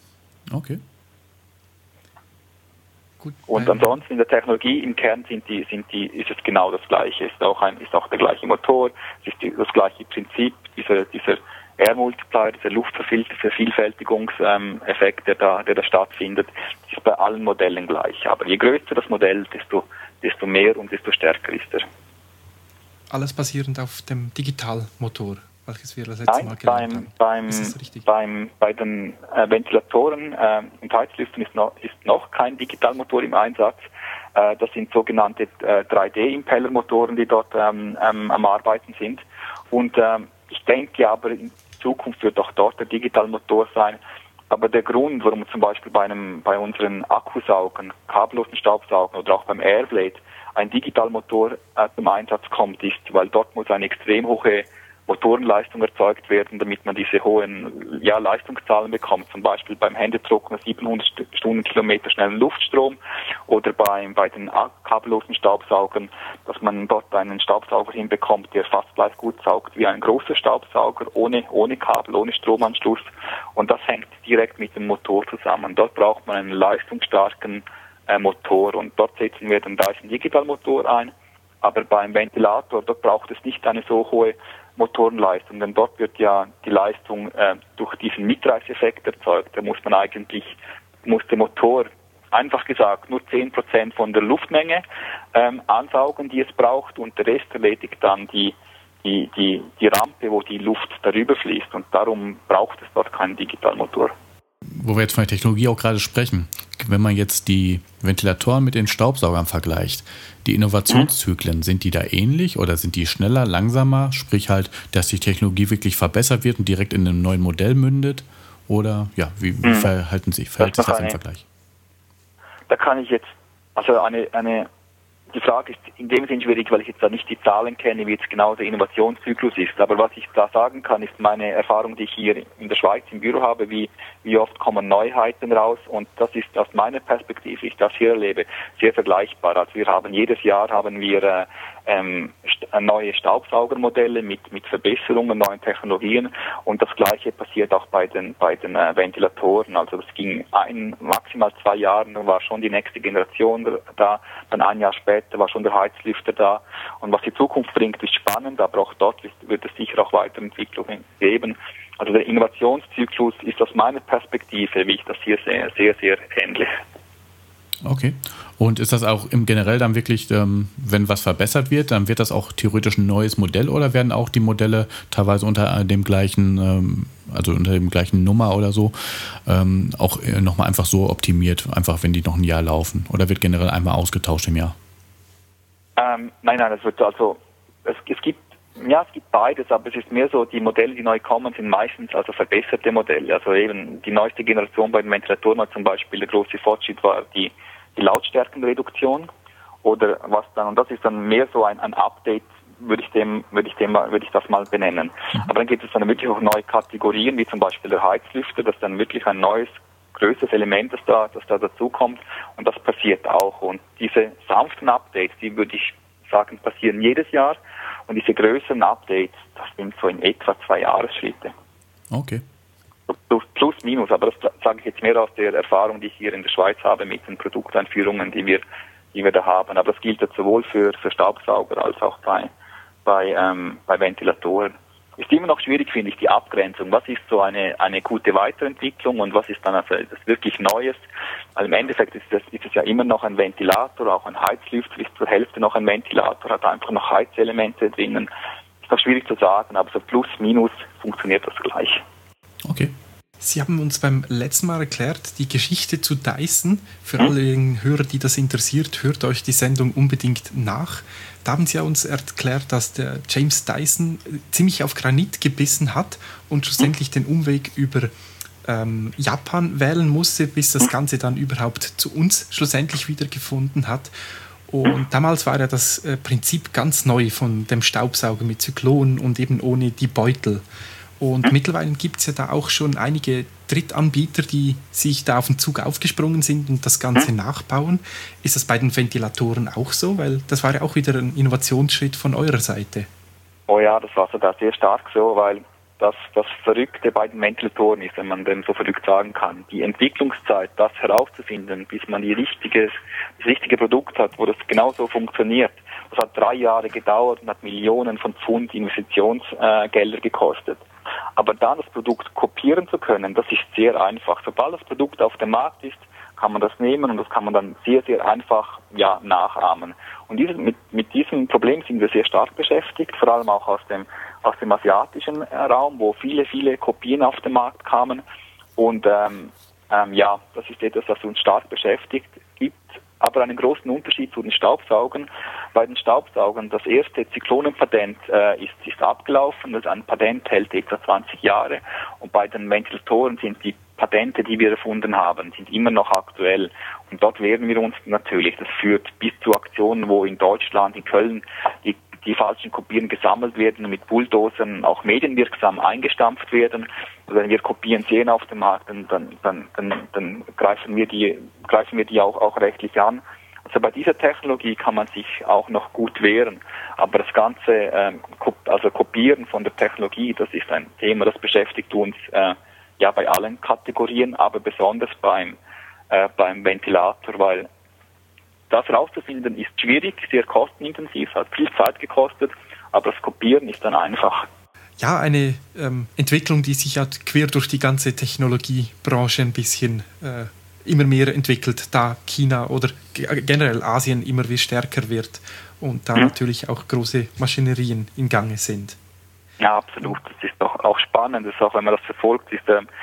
Okay. Und ansonsten in der Technologie im Kern sind die, sind die, ist es genau das Gleiche. Ist auch ein, ist auch der gleiche Motor, es ist die, das gleiche Prinzip, dieser, dieser Air Multiplier, dieser Luftvervielfältigungseffekt, ähm, der da, der da stattfindet, ist bei allen Modellen gleich. Aber je größer das Modell, desto, desto mehr und desto stärker ist er. Alles basierend auf dem Digitalmotor, welches wir das letzte Nein, Mal gelernt beim, haben. beim, ist das richtig? beim, bei den äh, Ventilatoren äh, und Heizlüftern ist noch, ist noch kein Digitalmotor im Einsatz. Äh, das sind sogenannte äh, drei D-Impellermotoren, die dort ähm, ähm, am Arbeiten sind. Und ähm, ich denke aber, in Zukunft wird auch dort der Digitalmotor sein. Aber der Grund, warum zum Beispiel bei einem, bei unseren Akkusaugern, kabellosen Staubsaugern oder auch beim Airblade ein Digitalmotor äh, zum Einsatz kommt, ist, weil dort muss eine extrem hohe Motorenleistung erzeugt werden, damit man diese hohen ja, Leistungszahlen bekommt. Zum Beispiel beim Händetrockner siebenhundert Stundenkilometer schnellen Luftstrom oder beim, bei den kabellosen Staubsaugern, dass man dort einen Staubsauger hinbekommt, der fast gleich gut saugt wie ein großer Staubsauger, ohne, ohne Kabel, ohne Stromanschluss. Und das hängt direkt mit dem Motor zusammen. Dort braucht man einen leistungsstarken äh, Motor und dort setzen wir den Dyson Digital-Motor ein. Aber beim Ventilator, dort braucht es nicht eine so hohe Motorenleistung, denn dort wird ja die Leistung äh, durch diesen Mitreißeffekt erzeugt. Da muss man eigentlich, muss der Motor, einfach gesagt, nur zehn Prozent von der Luftmenge ähm, ansaugen, die es braucht, und der Rest erledigt dann die, die, die, die Rampe, wo die Luft darüber fließt, und darum braucht es dort keinen Digitalmotor. Wo wir jetzt von der Technologie auch gerade sprechen, wenn man jetzt die Ventilatoren mit den Staubsaugern vergleicht, die Innovationszyklen, sind die da ähnlich oder sind die schneller, langsamer? Sprich halt, dass die Technologie wirklich verbessert wird und direkt in einem neuen Modell mündet? Oder ja, wie, wie verhalten sich, verhält sich das im Vergleich? Da kann ich jetzt, also eine, eine die Frage ist in dem Sinn schwierig, weil ich jetzt da nicht die Zahlen kenne, wie jetzt genau der Innovationszyklus ist. Aber was ich da sagen kann, ist meine Erfahrung, die ich hier in der Schweiz im Büro habe, wie, wie oft kommen Neuheiten raus. Und das ist aus meiner Perspektive, ich das hier erlebe, sehr vergleichbar. Also wir haben jedes Jahr haben wir äh, ähm, neue Staubsaugermodelle mit, mit Verbesserungen, neuen Technologien. Und das Gleiche passiert auch bei den, bei den äh, Ventilatoren. Also es ging ein, maximal zwei Jahren, dann war schon die nächste Generation da, dann ein Jahr später war schon der Heizlüfter da. Und was die Zukunft bringt, ist spannend, aber auch dort wird es sicher auch Weiterentwicklungen geben. Also der Innovationszyklus ist aus meiner Perspektive, wie ich das hier sehe, sehr, sehr ähnlich. Okay. Und ist das auch im generell dann wirklich, ähm, wenn was verbessert wird, dann wird das auch theoretisch ein neues Modell oder werden auch die Modelle teilweise unter dem gleichen, ähm, also unter dem gleichen Nummer oder so, ähm, auch nochmal einfach so optimiert, einfach wenn die noch ein Jahr laufen? Oder wird generell einmal ausgetauscht im Jahr? Ähm, nein, nein, es wird also, es, es gibt, ja, es gibt beides, aber es ist mehr so, die Modelle, die neu kommen, sind meistens also verbesserte Modelle. Also eben die neueste Generation bei den Ventilatoren hat zum Beispiel, der große Fortschritt war die, die Lautstärkenreduktion oder was dann, und das ist dann mehr so ein, ein Update, würde ich dem, würde ich dem, würde ich das mal benennen. Mhm. Aber dann gibt es dann wirklich auch neue Kategorien, wie zum Beispiel der Heizlüfter, das ist dann wirklich ein neues, größeres Element, das da, das da dazukommt, und das passiert auch. Und diese sanften Updates, die würde ich sagen, passieren jedes Jahr, und diese größeren Updates, das sind so in etwa zwei Jahresschritte. Okay. Plus, plus, minus, aber das sage ich jetzt mehr aus der Erfahrung, die ich hier in der Schweiz habe mit den Produkteinführungen, die wir, die wir da haben. Aber das gilt ja sowohl für, für Staubsauger als auch bei, bei, ähm, bei Ventilatoren. Ist immer noch schwierig, finde ich, die Abgrenzung. Was ist so eine, eine gute Weiterentwicklung und was ist dann also das wirklich Neues? Also im Endeffekt ist, das, ist es ja immer noch ein Ventilator, auch ein Heizlüfter ist zur Hälfte noch ein Ventilator, hat einfach noch Heizelemente drinnen. Ist noch schwierig zu sagen, aber so plus, minus funktioniert das gleich. Okay. Sie haben uns beim letzten Mal erklärt, die Geschichte zu Dyson. Für hm? alle Hörer, die das interessiert, hört euch die Sendung unbedingt nach. Da haben Sie uns erklärt, dass der James Dyson ziemlich auf Granit gebissen hat und schlussendlich den Umweg über ähm, Japan wählen musste, bis das Ganze dann überhaupt zu uns schlussendlich wieder gefunden hat. Und damals war ja das äh, Prinzip ganz neu von dem Staubsauger mit Zyklon und eben ohne die Beutel. Und mittlerweile gibt es ja da auch schon einige Drittanbieter, die sich da auf den Zug aufgesprungen sind und das Ganze nachbauen. Ist das bei den Ventilatoren auch so? Weil das war ja auch wieder ein Innovationsschritt von eurer Seite. Oh ja, das war sogar sehr stark so, weil das, das Verrückte bei den Ventilatoren ist, wenn man dem so verrückt sagen kann. Die Entwicklungszeit, das herauszufinden, bis man die richtige, das richtige Produkt hat, wo das genauso funktioniert, das hat drei Jahre gedauert und hat Millionen von Pfund Investitionsgelder äh, gekostet. Aber dann das Produkt kopieren zu können, das ist sehr einfach. Sobald das Produkt auf dem Markt ist, kann man das nehmen und das kann man dann sehr, sehr einfach ja, nachahmen. Und dieses, mit, mit diesem Problem sind wir sehr stark beschäftigt, vor allem auch aus dem, aus dem asiatischen Raum, wo viele, viele Kopien auf den Markt kamen. Und ähm, ähm, ja, das ist etwas, das uns stark beschäftigt. Gibt aber einen großen Unterschied zu den Staubsaugern. Bei den Staubsaugern, das erste Zyklonenpatent äh, ist, ist abgelaufen, das ein Patent hält etwa zwanzig Jahre, und bei den Ventilatoren sind die Patente, die wir erfunden haben, sind immer noch aktuell, und dort wehren wir uns natürlich. Das führt bis zu Aktionen, wo in Deutschland, in Köln, die die falschen Kopien gesammelt werden und mit Bulldozern auch medienwirksam eingestampft werden. Also wenn wir Kopien sehen auf dem Markt, dann, dann, dann, dann, dann greifen wir die, greifen wir die auch, auch rechtlich an. Also bei dieser Technologie kann man sich auch noch gut wehren. Aber das ganze, ähm, also Kopieren von der Technologie, das ist ein Thema, das beschäftigt uns äh, ja bei allen Kategorien, aber besonders beim, äh, beim Ventilator, weil das rauszufinden ist schwierig, sehr kostenintensiv, hat viel Zeit gekostet, aber das Kopieren ist dann einfach. Ja, eine ähm, Entwicklung, die sich ja quer durch die ganze Technologiebranche ein bisschen äh, immer mehr entwickelt, da China oder g- generell Asien immer wie stärker wird und da mhm. natürlich auch große Maschinerien in Gange sind. Ja, absolut. Das ist doch auch spannend. Das ist auch, wenn man das verfolgt, ist, äh,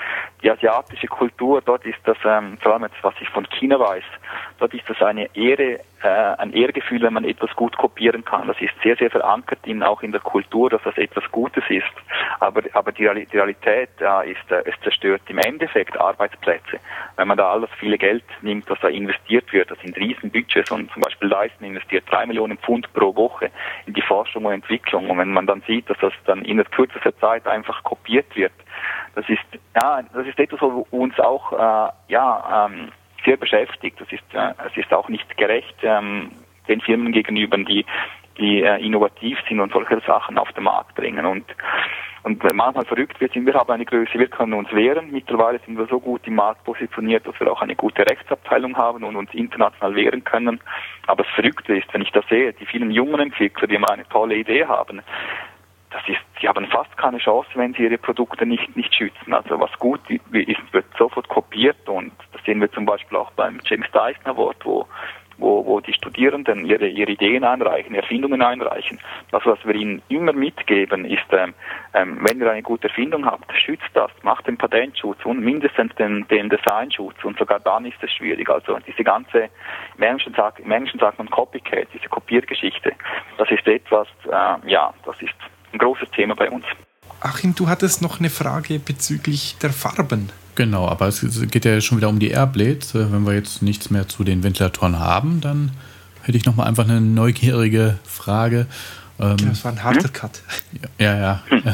die asiatische Kultur, dort ist das, ähm, vor allem jetzt, was ich von China weiß, dort ist das eine Ehre, äh, ein Ehrgefühl, wenn man etwas gut kopieren kann. Das ist sehr, sehr verankert in, auch in der Kultur, dass das etwas Gutes ist. Aber, aber die, Real, die Realität äh, ist, äh, es zerstört im Endeffekt Arbeitsplätze. Wenn man da all das viele Geld nimmt, das da investiert wird, das sind Riesenbudgets, und zum Beispiel Dyson investiert drei Millionen Pfund pro Woche in die Forschung und Entwicklung. Und wenn man dann sieht, dass das dann in der kürzester Zeit einfach kopiert wird, das ist, ja, das ist etwas, was uns auch, äh, ja, ähm, sehr beschäftigt. Das ist, äh, es ist auch nicht gerecht, ähm, den Firmen gegenüber, die, die äh, innovativ sind und solche Sachen auf den Markt bringen. Und, und manchmal verrückt wird, wir haben eine Größe, wir können uns wehren. Mittlerweile sind wir so gut im Markt positioniert, dass wir auch eine gute Rechtsabteilung haben und uns international wehren können. Aber das Verrückte ist, wenn ich das sehe, die vielen jungen Entwickler, die mal eine tolle Idee haben, das ist, sie haben fast keine Chance, wenn sie ihre Produkte nicht, nicht schützen. Also was gut ist, wird sofort kopiert, und das sehen wir zum Beispiel auch beim James Dyson Award, wo, wo, wo die Studierenden ihre, ihre Ideen einreichen, Erfindungen einreichen. Das, was wir ihnen immer mitgeben, ist, ähm, ähm, wenn ihr eine gute Erfindung habt, schützt das, macht den Patentschutz und mindestens den, den Designschutz, und sogar dann ist es schwierig. Also diese ganze, im Englischen sagt, im Englischen sagt man Copycat, diese Kopiergeschichte, das ist etwas, äh, ja, das ist ein großes Thema bei uns. Achim, du hattest noch eine Frage bezüglich der Farben. Genau, aber es geht ja schon wieder um die Airblades. Wenn wir jetzt nichts mehr zu den Ventilatoren haben, dann hätte ich nochmal einfach eine neugierige Frage. Ähm, genau, das war ein harter hm? Cut. Ja, ja. Hm.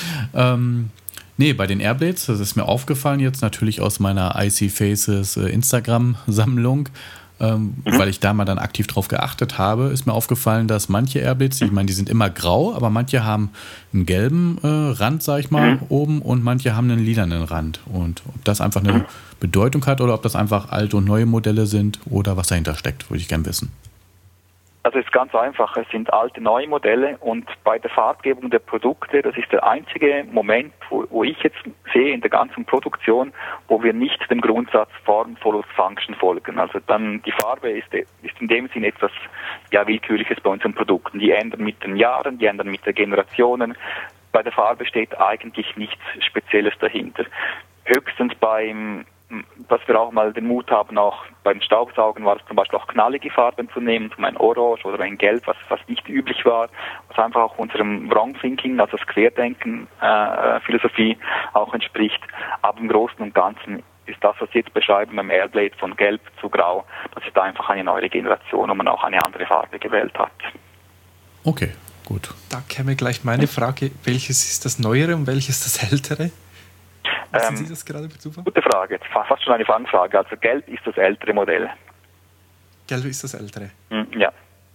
ähm, nee, bei den Airblades, das ist mir aufgefallen jetzt natürlich aus meiner Icy Faces äh, Instagram-Sammlung. Ähm, mhm. Weil ich da mal dann aktiv drauf geachtet habe, ist mir aufgefallen, dass manche Airblades, ich meine, die sind immer grau, aber manche haben einen gelben äh, Rand, sag ich mal, mhm. oben, und manche haben einen lilanen Rand. Und ob das einfach eine mhm. Bedeutung hat oder ob das einfach alte und neue Modelle sind oder was dahinter steckt, würde ich gern wissen. Also es ist ganz einfach, es sind alte, neue Modelle, und bei der Farbgebung der Produkte, das ist der einzige Moment, wo, wo ich jetzt sehe in der ganzen Produktion, wo wir nicht dem Grundsatz Form follows Function folgen. Also dann die Farbe ist, ist in dem Sinn etwas ja, Willkürliches bei unseren Produkten. Die ändern mit den Jahren, die ändern mit den Generationen. Bei der Farbe steht eigentlich nichts Spezielles dahinter. Höchstens beim dass wir auch mal den Mut haben, auch beim Staubsaugen war es zum Beispiel auch knallige Farben zu nehmen, zum ein Orange oder ein Gelb, was, was nicht üblich war, was einfach auch unserem Wrong Thinking, also das Querdenken, äh, Philosophie auch entspricht. Aber im Großen und Ganzen ist das, was Sie jetzt beschreiben beim Airblade von Gelb zu Grau, das ist einfach eine neue Generation, wo man auch eine andere Farbe gewählt hat. Okay, gut. Da käme gleich meine Frage, welches ist das Neuere und welches das Ältere? Wissen Sie das gerade bei Zufall? Gute Frage, fast schon eine Fangfrage. Also Gelb ist das ältere Modell. Gelb ist das ältere? Mm, ja.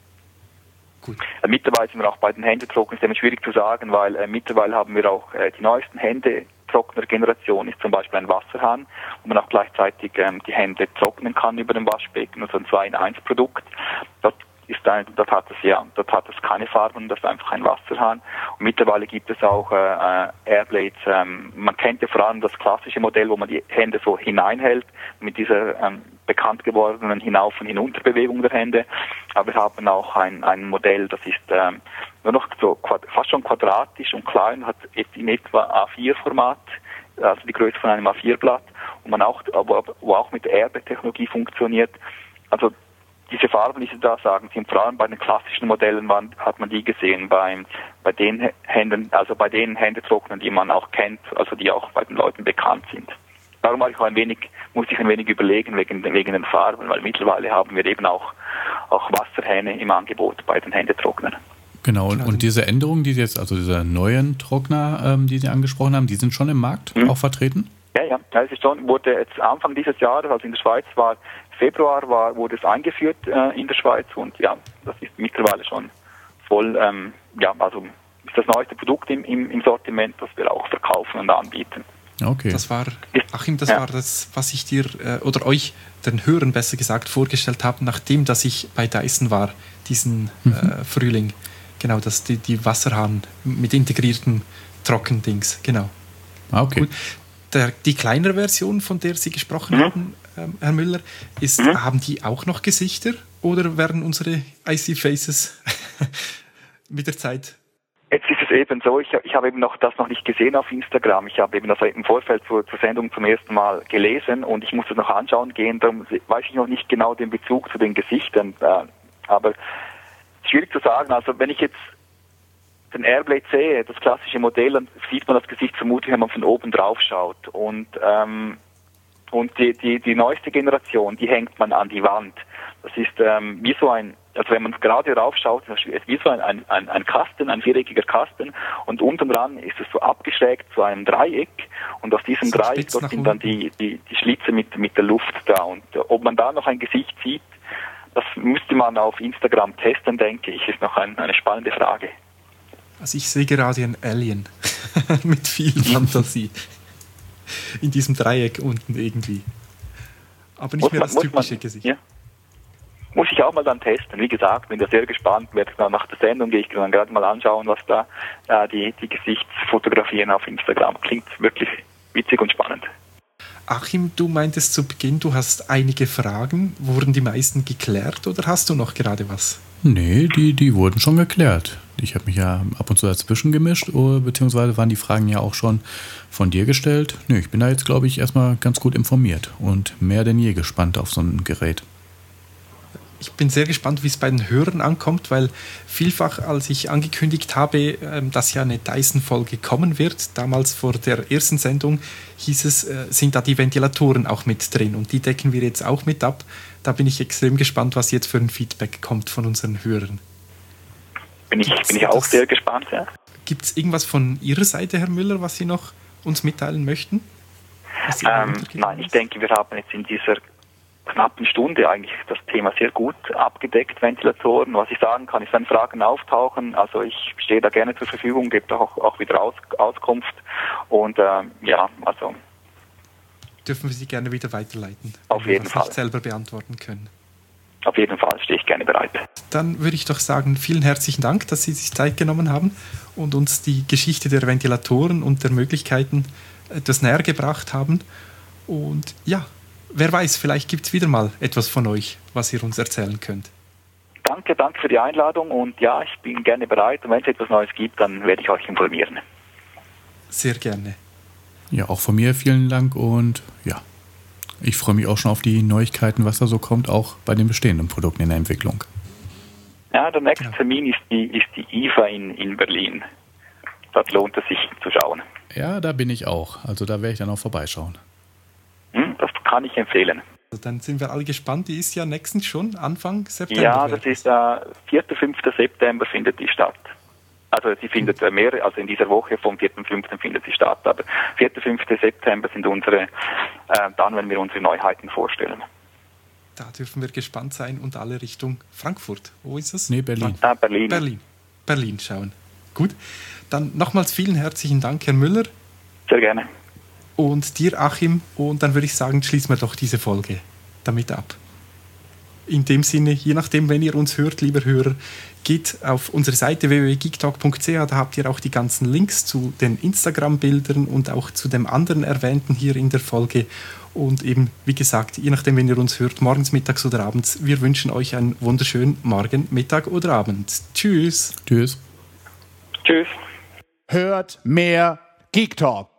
Gut. Äh, mittlerweile sind wir auch bei den Händetrocknern, ist nämlich schwierig zu sagen, weil äh, mittlerweile haben wir auch äh, die neuesten Händetrockner-Generation, ist zum Beispiel ein Wasserhahn, wo man auch gleichzeitig ähm, die Hände trocknen kann über dem Waschbecken, also ein zwei in eins Produkt. Dort ist ein, dort hat es ja, dort hat es keine Farben, das ist einfach ein Wasserhahn. Und mittlerweile gibt es auch äh, Airblades. Ähm, man kennt ja vor allem das klassische Modell, wo man die Hände so hineinhält, mit dieser ähm, bekannt gewordenen Hinauf- und Hinunterbewegung der Hände. Aber wir haben auch ein, ein Modell, das ist ähm, nur noch so fast schon quadratisch und klein, hat in etwa A vier Format, also die Größe von einem A vier Blatt, und man auch, wo auch mit der Airbag-Technologie funktioniert. Also diese Farben, die Sie da sagen, sind vor allem bei den klassischen Modellen, waren, hat man die gesehen, bei, bei den Händen, also bei den Händetrocknern, die man auch kennt, also die auch bei den Leuten bekannt sind. Darum war ich auch ein wenig, musste ich ein wenig überlegen wegen, wegen den Farben, weil mittlerweile haben wir eben auch, auch Wasserhähne im Angebot bei den Händetrocknern. Genau, und, und diese Änderungen, die Sie jetzt, also diese neuen Trockner, ähm, die Sie angesprochen haben, die sind schon im Markt mhm. auch vertreten? Ja, ja, es ist schon, wurde jetzt Anfang dieses Jahres, also in der Schweiz war, Februar war, wurde es eingeführt äh, in der Schweiz, und ja, das ist mittlerweile schon voll, ähm, ja, also ist das neueste Produkt im, im, im Sortiment, das wir auch verkaufen und anbieten. Okay. Das war, Achim, das ja. war das, was ich dir, äh, oder euch, den Hörern besser gesagt, vorgestellt habe, nachdem, dass ich bei Dyson war, diesen mhm. äh, Frühling. Genau, das, die, die Wasserhahn mit integriertem Trockendings, genau. Ah, okay. Gut. Der, die kleinere Version, von der Sie gesprochen mhm. haben, ähm, Herr Müller, ist, mhm. haben die auch noch Gesichter oder werden unsere Icy Faces mit der Zeit? Jetzt ist es eben so, ich, ich habe eben noch das noch nicht gesehen auf Instagram. Ich habe eben das im Vorfeld zur, zur Sendung zum ersten Mal gelesen und ich muss das noch anschauen gehen. Darum weiß ich noch nicht genau den Bezug zu den Gesichtern. Äh, aber schwierig zu sagen. Also wenn ich jetzt den Airblade sehe, das klassische Modell, dann sieht man das Gesicht vermutlich, wenn man von oben drauf schaut. Und ähm, und die, die die neueste Generation, die hängt man an die Wand. Das ist ähm, wie so ein, also wenn man gerade raufschaut, ist es wie so ein, ein, ein, ein Kasten, ein viereckiger Kasten und unten dran ist es so abgeschrägt zu einem Dreieck und aus diesem so Dreieck dort sind dann die, die, die Schlitze mit, mit der Luft da und äh, ob man da noch ein Gesicht sieht, das müsste man auf Instagram testen, denke ich, ist noch ein, eine spannende Frage. Also ich sehe gerade einen Alien mit viel Fantasie in diesem Dreieck unten irgendwie. Aber nicht muss mehr man, das typische man, Gesicht. Ja. Muss ich auch mal dann testen. Wie gesagt, bin da sehr gespannt. Werde dann nach der Sendung gehe ich dann gerade mal anschauen, was da äh, die, die Gesichtsfotografien auf Instagram. Klingt wirklich witzig und spannend. Achim, du meintest zu Beginn, du hast einige Fragen. Wurden die meisten geklärt oder hast du noch gerade was? Nee, die, die wurden schon geklärt. Ich habe mich ja ab und zu dazwischen gemischt, beziehungsweise waren die Fragen ja auch schon von dir gestellt. Nee, ich bin da jetzt, glaube ich, erstmal ganz gut informiert und mehr denn je gespannt auf so ein Gerät. Ich bin sehr gespannt, wie es bei den Hörern ankommt, weil vielfach, als ich angekündigt habe, dass ja eine Dyson-Folge kommen wird, damals vor der ersten Sendung, hieß es, sind da die Ventilatoren auch mit drin und die decken wir jetzt auch mit ab. Da bin ich extrem gespannt, was jetzt für ein Feedback kommt von unseren Hörern. Bin ich, bin ich auch sehr gespannt, ja. Gibt es irgendwas von Ihrer Seite, Herr Müller, was Sie noch uns mitteilen möchten? Ähm, nein, ich denke, wir haben jetzt in dieser knappen Stunde eigentlich das Thema sehr gut abgedeckt, Ventilatoren. Was ich sagen kann, ist, wenn Fragen auftauchen, also ich stehe da gerne zur Verfügung, gebe auch, auch wieder Aus, Auskunft und ähm, ja, also dürfen wir Sie gerne wieder weiterleiten, auf jeden Fall. Nicht selber beantworten können. Auf jeden Fall stehe ich gerne bereit. Dann würde ich doch sagen, vielen herzlichen Dank, dass Sie sich Zeit genommen haben und uns die Geschichte der Ventilatoren und der Möglichkeiten etwas näher gebracht haben. Und ja, wer weiß, vielleicht gibt es wieder mal etwas von euch, was ihr uns erzählen könnt. Danke, danke für die Einladung und ja, ich bin gerne bereit und wenn es etwas Neues gibt, dann werde ich euch informieren. Sehr gerne. Ja, auch von mir vielen Dank und ja, ich freue mich auch schon auf die Neuigkeiten, was da so kommt, auch bei den bestehenden Produkten in der Entwicklung. Ja, der nächste Termin ist die, ist die I F A in, in Berlin. Dort lohnt es sich zu schauen. Ja, da bin ich auch. Also da werde ich dann auch vorbeischauen. Hm, das kann ich empfehlen. Also dann sind wir alle gespannt. Die ist ja nächstens schon, Anfang September. Ja, das ist äh, vierten fünften September findet die statt. Also sie findet äh, mehr, also in dieser Woche vom vierten fünften findet sie statt. Aber vierten fünften September sind unsere, äh, dann, wenn wir unsere Neuheiten vorstellen. Da dürfen wir gespannt sein und alle Richtung Frankfurt. Wo ist es? Nee, Berlin. Ah, Berlin. Berlin. Berlin schauen. Gut. Dann nochmals vielen herzlichen Dank, Herr Müller. Sehr gerne. Und dir, Achim. Und dann würde ich sagen, schließen wir doch diese Folge damit ab. In dem Sinne, je nachdem, wenn ihr uns hört, lieber Hörer, geht auf unsere Seite w w w punkt geektalk punkt c h, da habt ihr auch die ganzen Links zu den Instagram-Bildern und auch zu dem anderen Erwähnten hier in der Folge. Und eben, wie gesagt, je nachdem, wenn ihr uns hört, morgens, mittags oder abends, wir wünschen euch einen wunderschönen Morgen, Mittag oder Abend. Tschüss. Tschüss. Tschüss. Hört mehr Geek Talk.